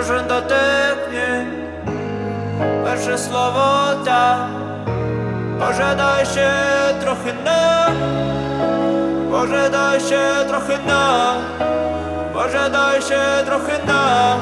кожен дотик, ні, перше слово та. Боже, дай ще трохи нам, Боже, дай ще трохи нам, Боже, дай ще трохи нам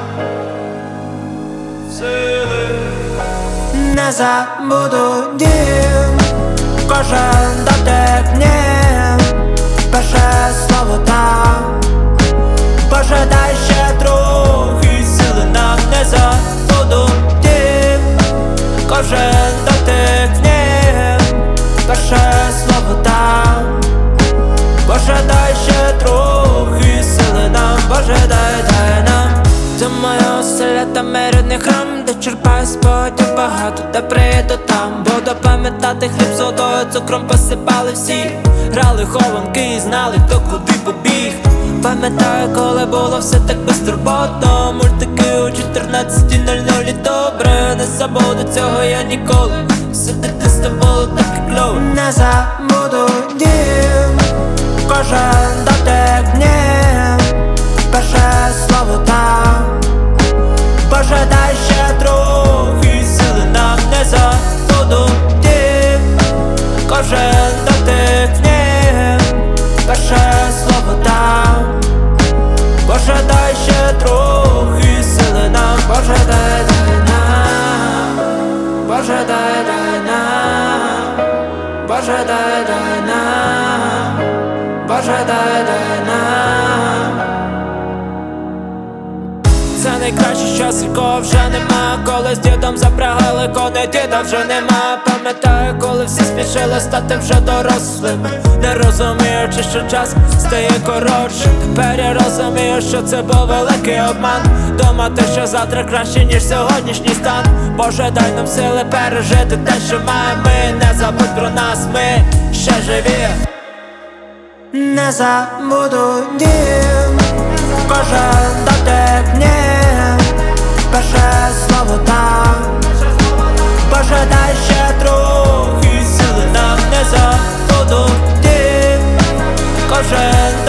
сили. Не забуду дім, кожен дотик, ні, перше слово там. Боже, дай ще трохи сили нам. Не забуду дім, кожен дотик, ні, перше слово там. Боже, дай ще трохи сили нам. Боже, дай нам. Це моя оселя та мирний храм, де черпаю сподів багато, де приїду там. Буду пам'ятати хліб з водою, цукром посипали всі. Грали хованки і знали, хто куди побіг. Пам'ятаю, коли було все так безтурботно. Мультики у 14:00 добре. Не забуду цього я ніколи. Все дитинство було так і кльово. Не забуду дім, кожен дотик, ні, перше слово там. Боже, дай ще трохи сили нам. Не забуду дім, кожен дотик, ні, перше слово там. Боже, дай ще трохи сили нам. Боже, дай нам. Боже, дай нам. Боже, дай нам. Боже, дай нам. Це найкращий час, якого вже нема. Коли з дідом запрягали коней, діда вже нема. Пам'ятаю, коли всі спішили стати вже дорослими, не розуміючи, що час стає коротше. Тепер я розумію, що це був великий обман. Думати, що завтра краще, ніж сьогоднішній стан. Боже, дай нам сили пережити те, що маємо ми. Не забудь про нас, ми ще живі. Не забуду дім, кожен дотик, ні, перше слово там. Боже, дай ще трохи сили нам. Не забуду дім, кожен